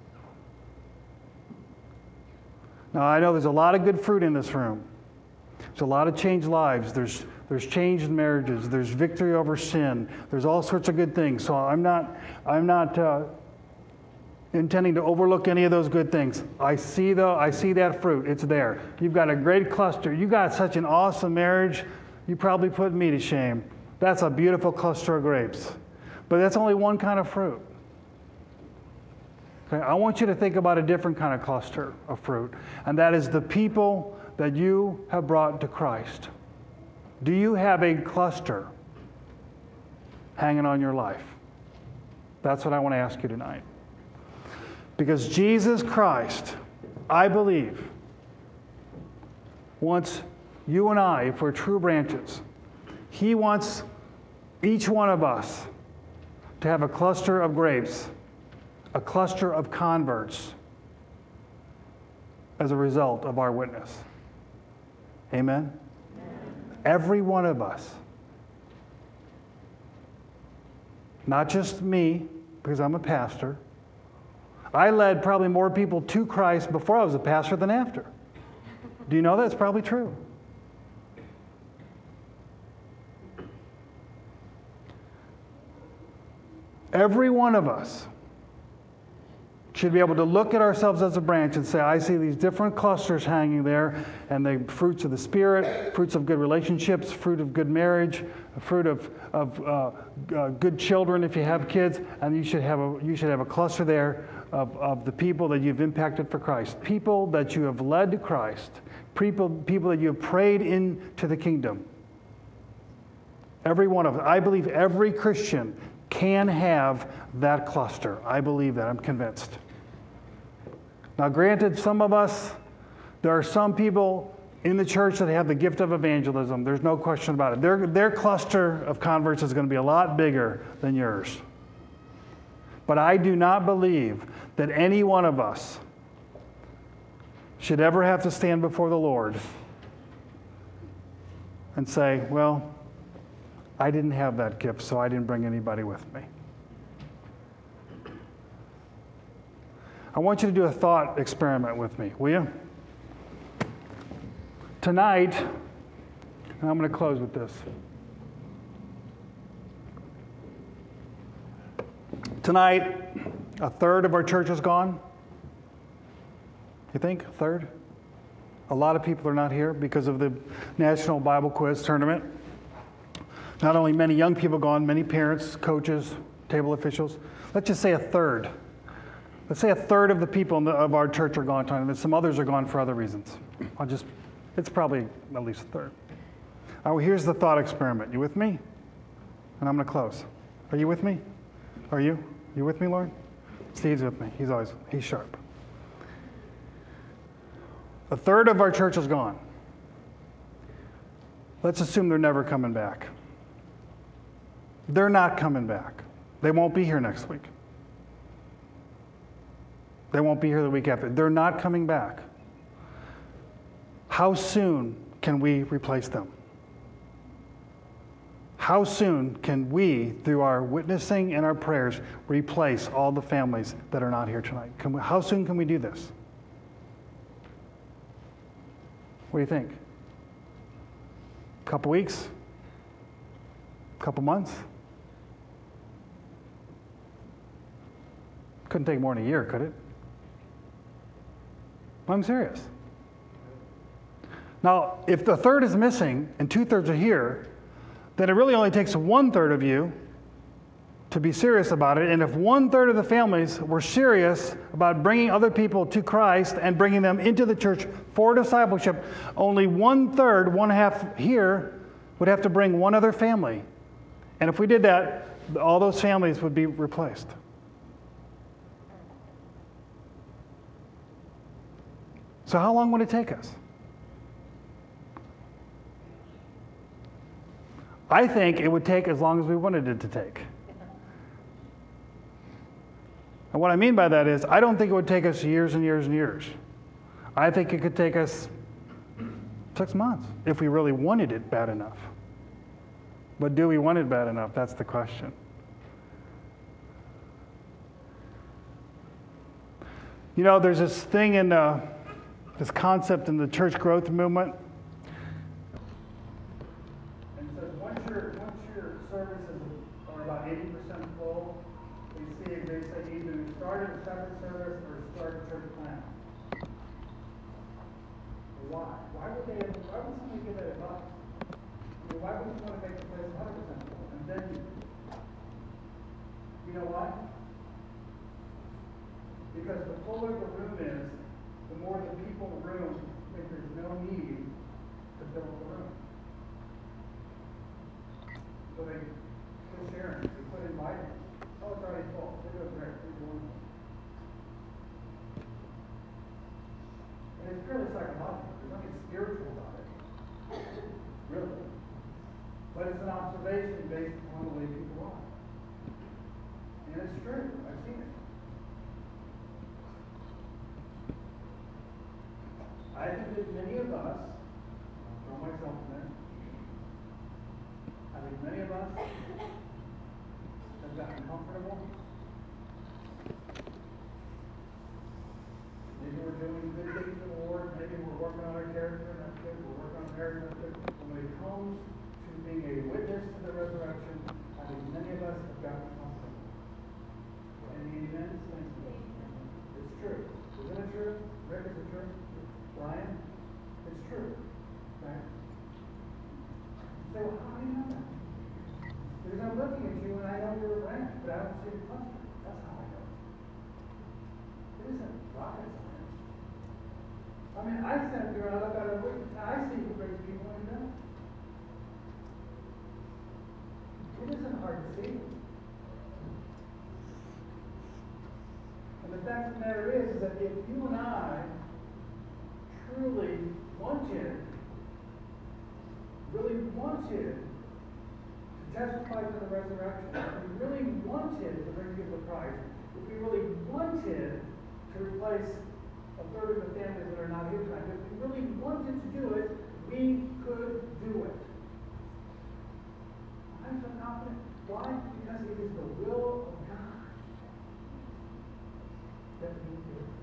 Now, I know there's a lot of good fruit in this room. There's a lot of changed lives. There's, there's changed marriages. There's victory over sin. There's all sorts of good things. So I'm not, I'm not uh, intending to overlook any of those good things. I see the, I see that fruit. It's there. You've got a great cluster. You got such an awesome marriage. You probably put me to shame. That's a beautiful cluster of grapes. But that's only one kind of fruit. Okay, I want you to think about a different kind of cluster of fruit, and that is the people that you have brought to Christ. Do you have a cluster hanging on your life? That's what I want to ask you tonight. Because Jesus Christ, I believe, wants you and I, if we're true branches, he wants each one of us to have a cluster of grapes, a cluster of converts as a result of our witness. Amen? Every one of us. Not just me, because I'm a pastor. I led probably more people to Christ before I was a pastor than after. Do you know that's probably true? Every one of us should be able to look at ourselves as a branch and say, I see these different clusters hanging there, and the fruits of the Spirit, fruits of good relationships, fruit of good marriage, fruit of, of uh, uh, good children if you have kids, and you should have a, you should have a cluster there of, of the people that you've impacted for Christ, people that you have led to Christ, people, people that you have prayed into the kingdom. Every one of them. I believe every Christian can have that cluster. I believe that. I'm convinced. Now, granted, some of us, there are some people in the church that have the gift of evangelism. There's no question about it. Their, their cluster of converts is going to be a lot bigger than yours. But I do not believe that any one of us should ever have to stand before the Lord and say, well, I didn't have that gift, so I didn't bring anybody with me. I want you to do a thought experiment with me, will you? Tonight, and I'm going to close with this. Tonight, a third of our church is gone. You think? A third? A lot of people are not here because of the National Bible Quiz Tournament. Not only many young people gone, many parents, coaches, table officials. Let's just say a third. Let's say a third of the people in the, of our church are gone tonight, and some others are gone for other reasons. I'll just, it's probably at least a third. All right, well, here's the thought experiment. You with me? And I'm going to close. Are you with me? Are you? You with me, Lauren? Steve's with me. He's always, he's sharp. A third of our church is gone. Let's assume they're never coming back. They're not coming back. They won't be here next week. They won't be here the week after. They're not coming back. How soon can we replace them? How soon can we, through our witnessing and our prayers, replace all the families that are not here tonight? Can we, how soon can we do this? What do you think? A couple weeks? A couple months? Couldn't take more than a year, could it? I'm serious. Now, if the third is missing and two-thirds are here, then it really only takes one-third of you to be serious about it. And if one-third of the families were serious about bringing other people to Christ and bringing them into the church for discipleship, only one-third, one-half here would have to bring one other family. And if we did that, all those families would be replaced. So how long would it take us? I think it would take as long as we wanted it to take. And what I mean by that is, I don't think it would take us years and years and years. I think it could take us six months if we really wanted it bad enough. But do we want it bad enough? That's the question. You know, there's this thing in uh, this concept in the church growth movement. And it says once your once your services are about eighty percent full, they see they say either start a separate service or start a church plant. Why? Why would they? Why would somebody give that advice? I mean, why would you want to make the place one hundred percent full? And then you, you know why? Because the fuller the room is, the more the people in the room think there's no need to fill the room. So they put sharing, they put inviting. Oh, it's already full. They're doing great. They're doing it. And it's purely psychological. There's nothing spiritual about it. Really. But it's an observation based on the way people are. And it's true. I've seen it. I think that many of us, I'll throw myself in there, I think many of us have gotten comfortable. Maybe we're doing good things for the Lord, maybe we're working on our character, and that's good, we're working on marriage, and that's good. But when it comes to being a witness to the resurrection, I think many of us have gotten comfortable. Any amen? It's true. Isn't it true? Rick, is it true? Brian, it's true, right? You say, well, how do you know that? Because I'm looking at you and I know you're a branch, but I don't see the cluster. That's how I know. It isn't rocket science. I mean, I stand here and I look at it, and I see who brings people in them. It isn't hard to see. And the fact of the matter is, is that if you and I truly wanted, really wanted to testify to the resurrection, if we really wanted to bring people to Christ, if we really wanted to replace a third of the families that are not here tonight. If we really wanted to do it, we could do it. I'm so confident. Why? Because it is the will of God that we do it.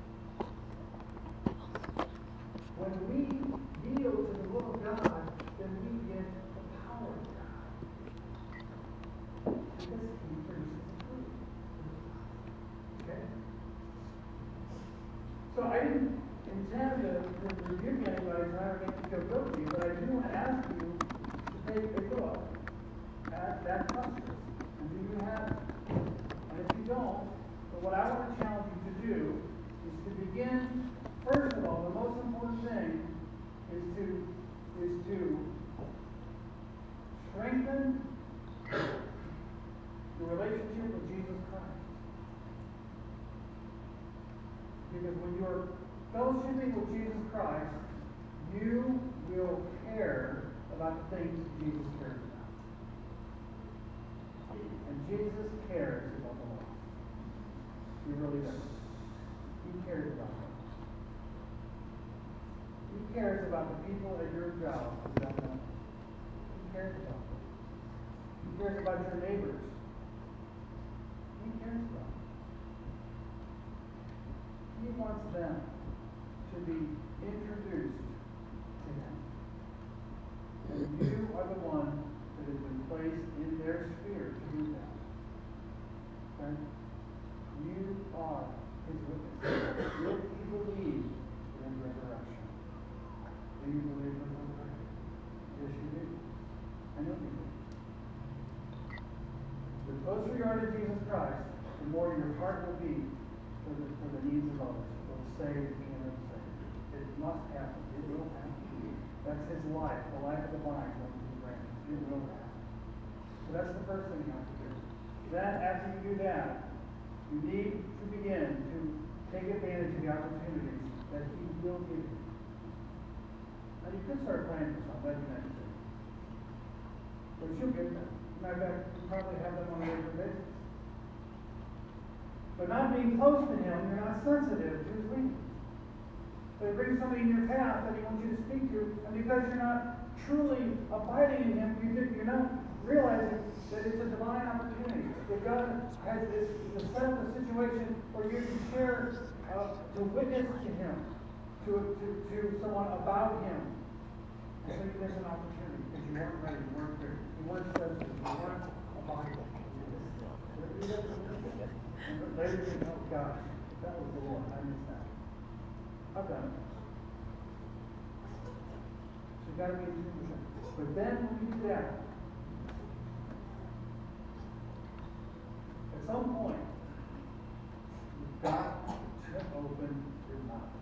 When we yield to the will of God, then we get the power of God. Because He produces fruit. Okay? So I didn't intend to, to rebuke anybody tonight or make you feel guilty, but I do want to ask you to take a look at that cluster. And do you have it? And if you don't, then what I want to challenge you to do is to begin, first of all, the most important thing is to is to strengthen your relationship with Jesus Christ. Because when you are fellowshipping with Jesus Christ, you will care about the things Jesus cares about. And Jesus cares about the lost. He really does. He cares about them. He cares about the people at your job who don't know. He cares about them. He cares about your neighbors. He cares about them. He wants them to be introduced to Him. And you are the one that has been placed in their sphere to do that. Okay? You are His witness. If you believe in resurrection, do you believe in resurrection? Yes, you do. I know you do. The closer you are to Jesus Christ, the more your heart will be for the, for the needs of others. Will say the kingdom of saved. It must happen. It will happen. That's His life. The life of the vine comes to the branch. It will happen. So that's the first thing you have to do. Then, after you do that, you need to begin to take advantage of the opportunities that He will give you. Now, you could start planning for something. That'd be nice too. But you'll get them. Matter of fact, you probably have them on a regular basis. But not being close to Him, you're not sensitive to His leading. So He brings somebody in your path that He wants you to speak to, and because you're not truly abiding in Him, you're not realizing that it's a divine opportunity. That God has this, to set up a situation where you can share, uh, to witness to Him, to, to, to someone about Him. And so there's an opportunity because you weren't ready, you weren't there, you weren't sensitive, you weren't abiding. And later you think, oh gosh, that was the Lord, I missed that. I've done it. So you've got to be in tune with Him. But then when you do that, at some point, you've got to open your mouth.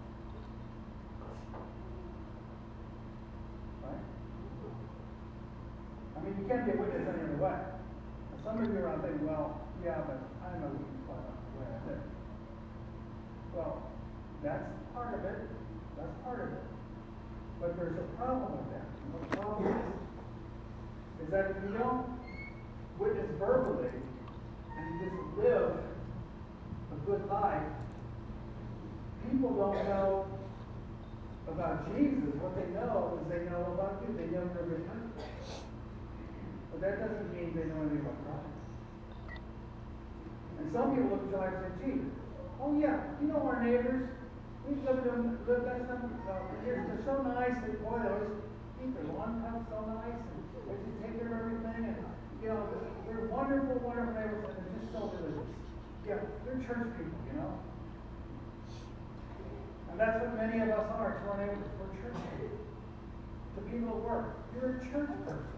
Right? I mean, you can't be a witness any other way. Now, some of you are out thinking, well, yeah, but I'm a witness by the way I live. Well, that's part of it. That's part of it. But there's a problem with that. And the problem is, is that if you don't witness verbally and you just live a good life, people don't know about Jesus. What they know is they know about you. They know you're a good person. But that doesn't mean they know anything about Christ. And some people look at your life and say, gee, oh yeah, you know our neighbors. We've lived in lived that some uh, years. They're so nice, and boy, they always keep their lawn cut so nice, and they just take care of everything, and you know, they're wonderful, wonderful neighbors, and they're just so religious. Yeah, they're church people, you know. And that's what many of us are to our neighbors. We're church people. To people at work, you're a church person.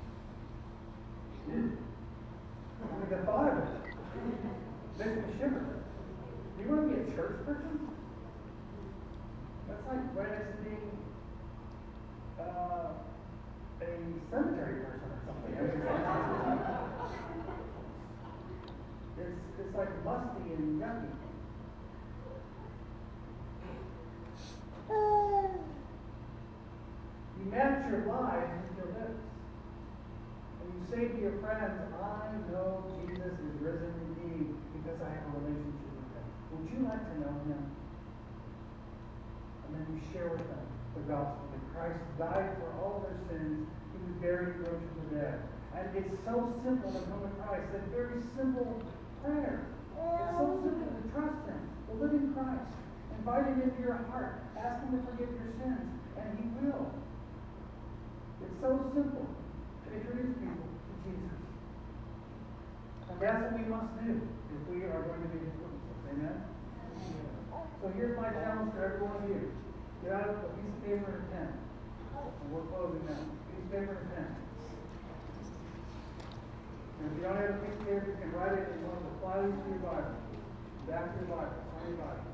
I mean, the thought of it makes me shiver. You want to be a church person? That's like right next to being uh, a cemetery person or something. I mean, it's, it's like musty and yucky. You match your life with your lips. And you say to your friends, I know Jesus is risen indeed because I have a relationship with Him. Would you like to know Him? And then you share with them the gospel that Christ died for all their sins. He was buried, rose from the dead. And it's so simple to come to Christ. That very simple prayer. It's so simple to trust Him, the living Christ. Invite Him into your heart. Ask Him to forgive your sins. And He will. It's so simple to introduce people to Jesus. And that's what we must do if we are going to be His witnesses. Amen? So here's my challenge to every one of you. Get out a piece of paper and a pen. And we're closing now. Piece of paper and a pen. And if you don't have a piece of paper, you can write it in one of the flyleaves of your Bible. Back to your Bible. On your Bible.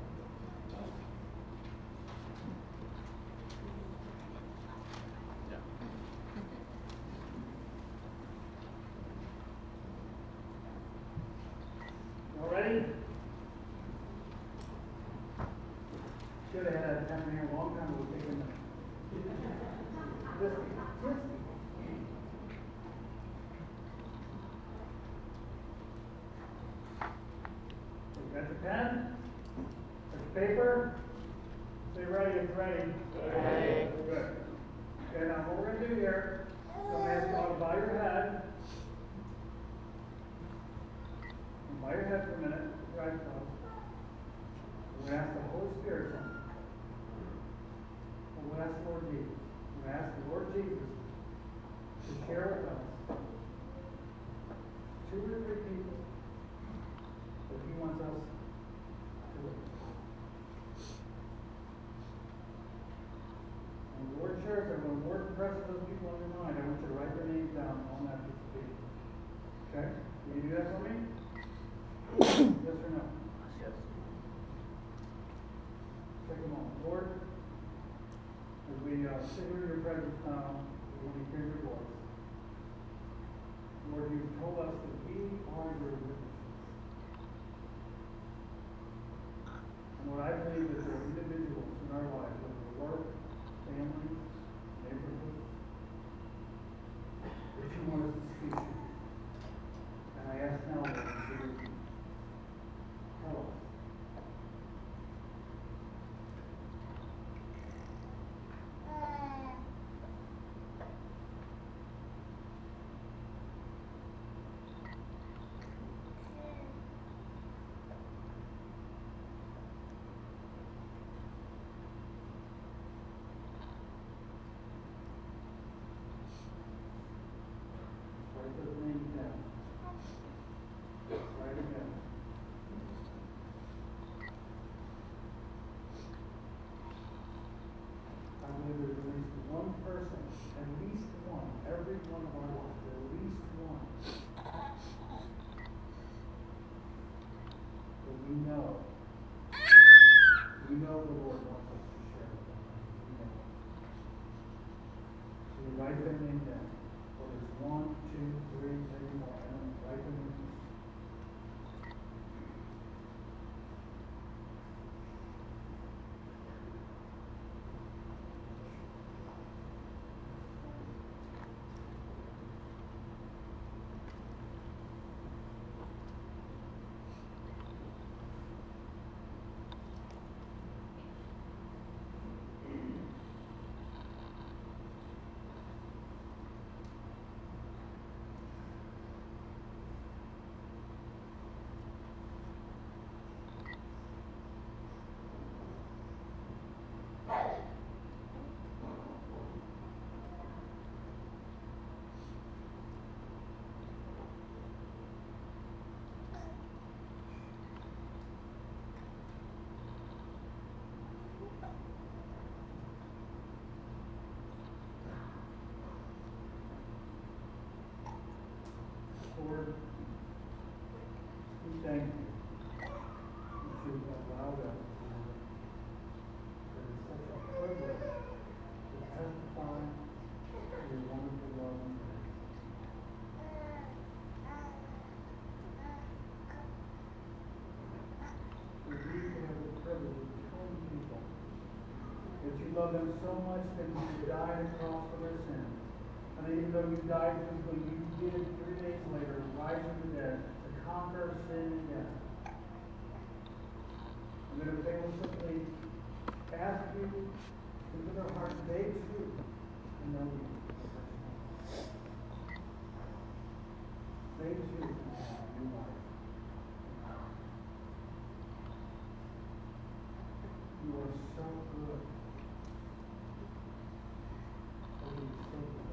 All ready? Should have had that pen here a long time ago. Taken this. This. Got the pen? Got the paper? Stay ready, it's ready. Ready. Good. Okay, now what we're going to do here, I'm going to ask you all to bow your head. And bow your head for a minute. Your eyes closed. We're going to ask the Holy Spirit something. We're going to ask the Lord Jesus. We're going to ask the Lord Jesus to share with us two or three people that He wants us to live. And the Lord shares that when the Lord impresses those people on your mind, I want you to write their names down on that piece of paper. Okay? Can you do that for me? Yes or no? Yes. Take a moment. Lord, as we uh, sit here in your presence now, we want to hear your voice. Lord, you've told us that we are your witnesses. And Lord, I believe that there are individuals in our lives, whether they work, families, neighborhoods, that you want us to speak to. And I ask now, Lord, that you would tell us. Write those names down. Write it down. I believe there's at least one person, at least one, every one of our lives, at least one, that we know, we know the Lord wants us to share with them. We know. So you write their name down. Whether it's one, two, three, three more, and write them in. Lord, we thank you that you've allowed us to live. That it's such a privilege to testify to your wonderful love and grace. For we can have the privilege of telling people that you love them so much that you died on the cross for their sins. And even though you died physically, you did three days later rise from the dead to conquer sin and death. I'm going to say simply, ask you into their hearts, they too can know you. They too can have new life. You are so good. Oh, you are so good.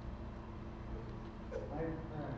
I pray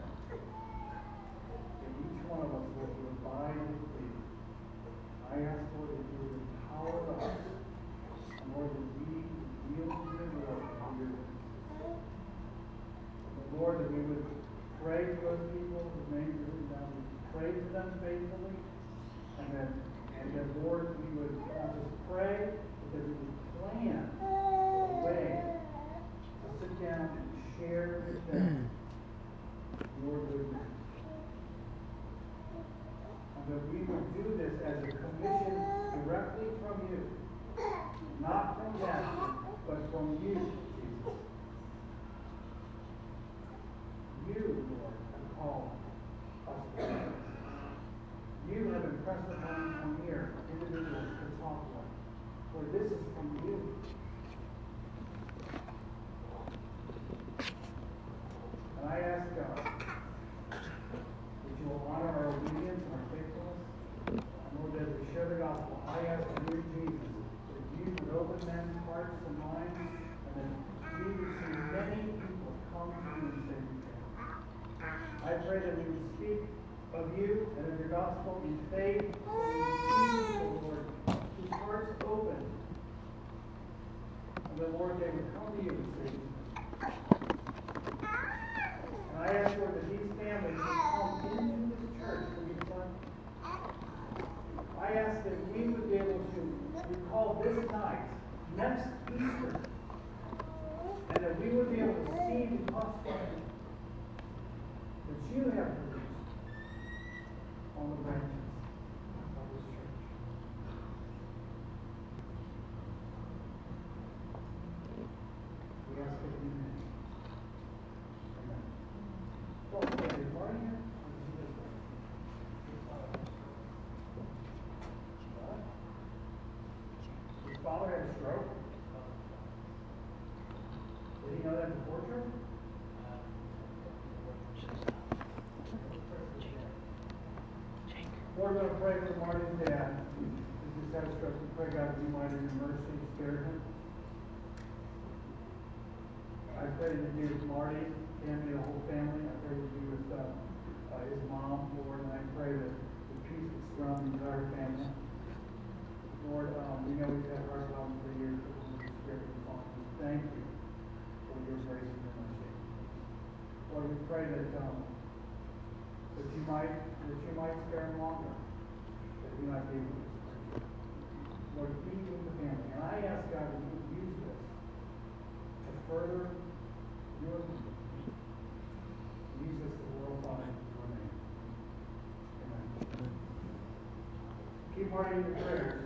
that each one of us will abide with thee. I ask, Lord, that you would empower us, Lord, that we yield to your will and your will. Lord, that we would pray for those people whose names are written down. We pray for them faithfully. And that, and that, Lord, we would not just pray, but that we would plan a way to sit down and share with them your good news. And that we would do this as a commission directly from you. Not from them, but from you, Jesus. You, Lord, have called us to this. You have impressed upon from here individuals to talk with. Lord, this is from you. And I ask God that you will honor our obedience and our faithfulness. And Lord, as we share the gospel, I ask you, Jesus, that you would open men's hearts and minds, and that we would see many people come to you and say, I pray that we would speak of you and of your gospel in faith, and we would see people, Lord, whose hearts open, and that, Lord, they would come to you and say, and I ask, Lord, that these families would come into this church to be planted. I ask that we would be able to recall this night, next Easter, and that we would be able to see the offspring that you have produced on the branches of this church. We ask it in your name. Amen. Well, okay, is Marty here? Or is he just What? His father had a stroke? Did he know that before church? Lord, we're going to pray for Marty's dad. He just had a stroke. We pray, God, that you might in your mercy spare him. I pray that you be with Marty, Tammy, the whole family. I pray that you be with uh, uh, his mom, Lord, and I pray that the peace would surround the entire family. Lord, um, we know we've had hard problems for years, but Holy Spirit is on. We thank you for your grace and your mercy. Lord, we pray that um, that you might that you might spare him longer, that he might be able to spare. Lord, be with the family. And I ask God that you would use this to further your kingdom. Use this to glorify your name. Amen. Keep Marty in your prayers.